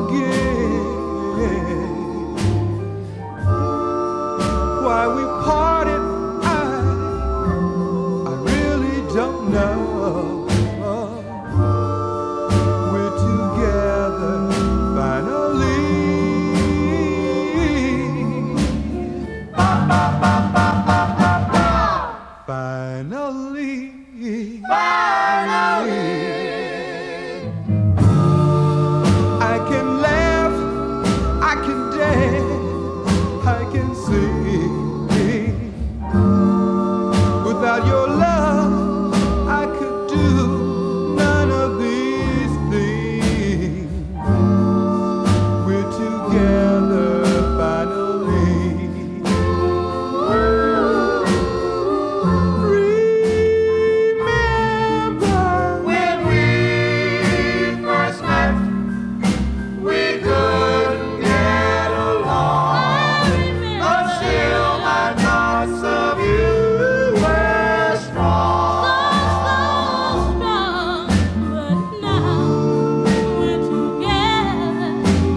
Why we parted, I really don't know. We're together finally. Finally. Finally. I can laugh, I can dance, I can sing. Without your love, I could do none of these things. We're together finally. Remember when we first met, we couldn't get along, but still my thoughts of you were strong. But now we're together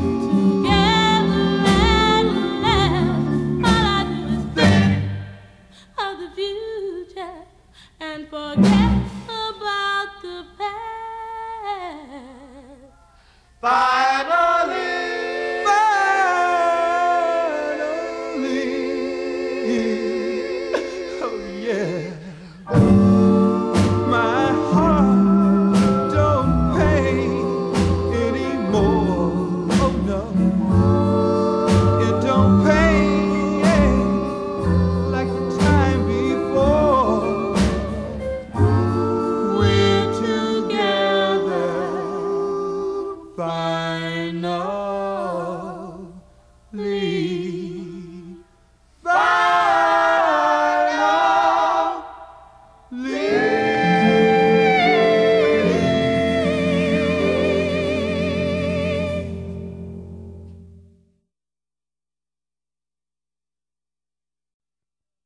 at last. All I do is think of the future and forget about the past. Bye.